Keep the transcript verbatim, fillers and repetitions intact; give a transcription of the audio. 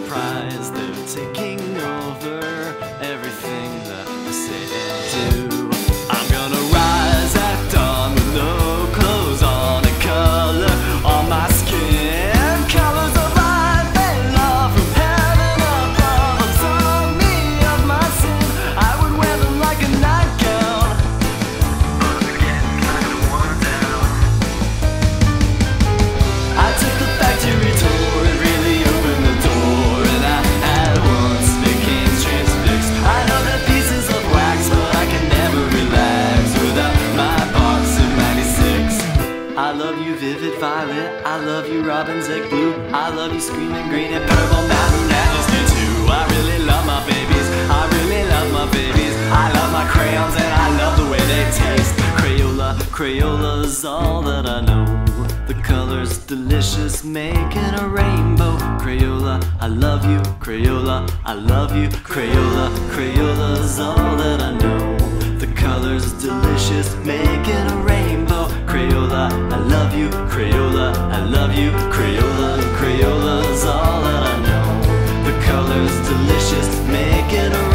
surprise. They're taking over everything that I say and do. I'm gonna rise at dawn with no clothes on, a color on my skin, colors of life and love from heaven above. Absolve me of my sin, I would wear them like a nightgown, but they're getting kind of worn down. I took the factory tour and really opened the door, and I at once became transfixed. I know that pieces of wax, but I can never relax without my box of ninety-six. I love you, vivid violet. I love you, robin's egg blue. I love you, screaming green and purple mountain majesty too. I really love my babies. I really love my babies. I love my crayons and I love the way they taste. Crayola, Crayola's all that I know. The color's delicious, making a rainbow. Crayola, I love you. Crayola, I love you. Crayola, Crayola's all that I know. The color's delicious, making a rainbow. Crayola, I love you. Crayola, I love you. Crayola, Crayola's all that I know. The color's delicious, making a